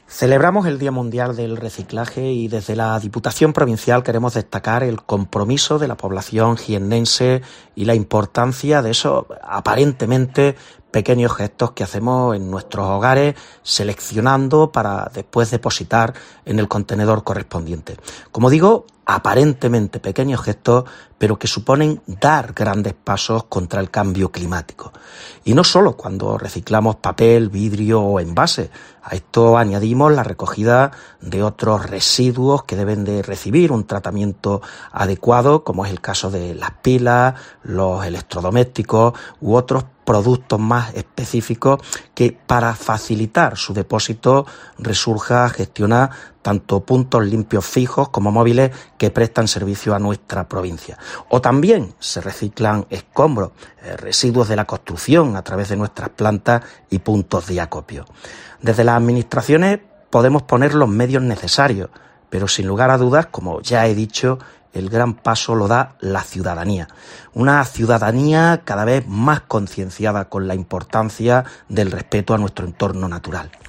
Celebramos el Día Mundial del Reciclaje y desde la Diputación Provincial queremos destacar el compromiso de la población jiennense y la importancia de esos aparentemente pequeños gestos que hacemos en nuestros hogares, seleccionando para después depositar en el contenedor correspondiente. Como digo, aparentemente pequeños gestos, pero que suponen dar grandes pasos contra el cambio climático. Y no solo cuando reciclamos papel, vidrio o envases. A esto añadimos la recogida de otros residuos que deben de recibir un tratamiento adecuado, como es el caso de las pilas, los electrodomésticos u otros productos más específicos que para facilitar su depósito resurja gestionar tanto puntos limpios fijos como móviles que prestan servicio a nuestra provincia. O también se reciclan escombros, residuos de la construcción a través de nuestras plantas y puntos de acopio. Desde las administraciones podemos poner los medios necesarios, pero sin lugar a dudas, como ya he dicho, el gran paso lo da la ciudadanía. Una ciudadanía cada vez más concienciada con la importancia del respeto a nuestro entorno natural.